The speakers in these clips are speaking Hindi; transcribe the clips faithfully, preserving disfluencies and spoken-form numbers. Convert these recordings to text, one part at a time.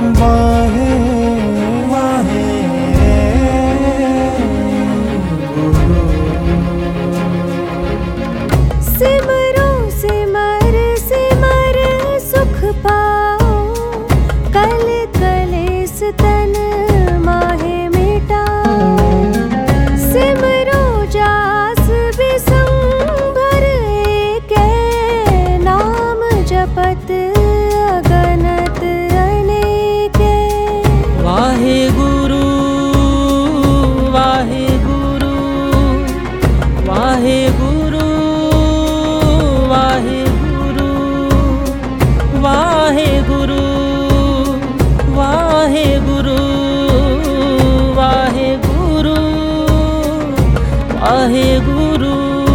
वाहे वाहे गुरु। सिमरो सिमर सिमर सुख पाओ, कल कलेस तन माहे मिटाओ। सिमरो जास बिसंभर एकै, नाम जपत अगनत अनेके। वाहे गुरु वाहे गुरु वाहे गुरु वाहे गुरु वाहे गुरु वाहे गुरु वाहे गुरु वाहे गुरु।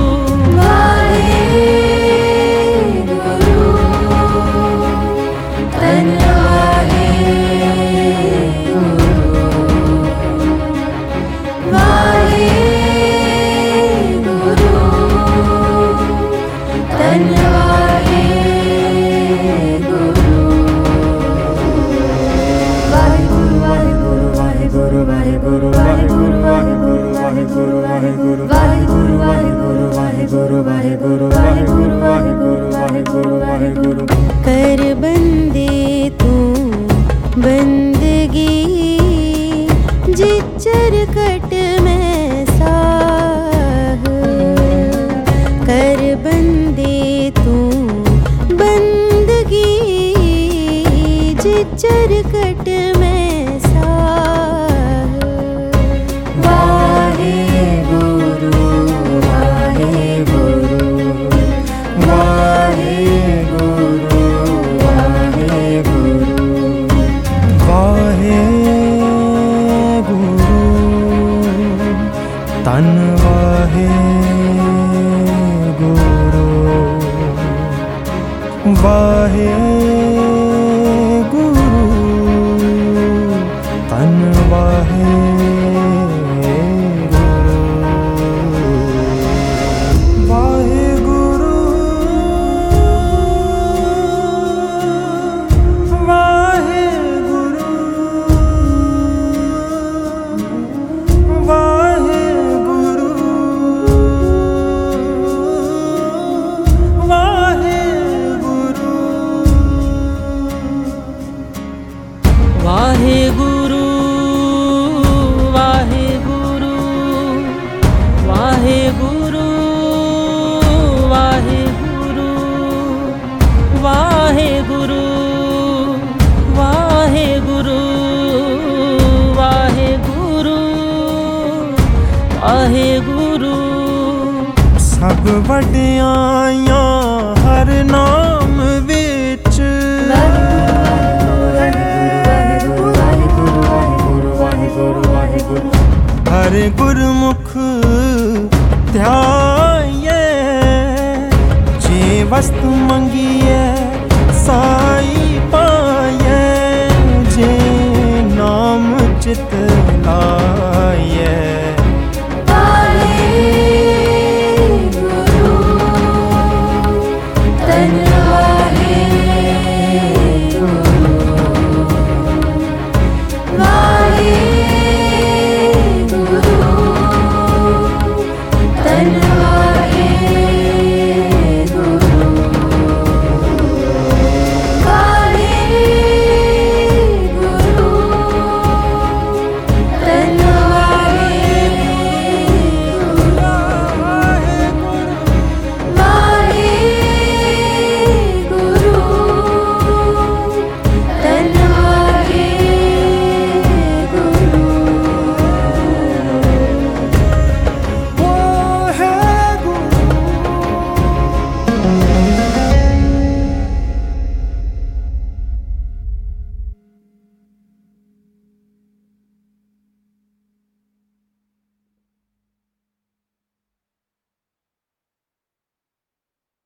कर बंदे तू बंदगी, जिचर कट में साह। कर बंदे तू बंदगी, जिचर कट में साह। वाहे गुरु वाहे गुरु वाहे गुरु वाहे गुरु वाहे गुरु तन वाहे गुरु। वाहे गुरु तन वाहे वाहे गुरु वाहे गुरु वाहे गुरु वाहे गुरु वाहे गुरु वाहे गुरु वाहे गुरु वाहे गुरु। सब वड्डियाइयां हर नाम विच, हर गुरमुख ध्यान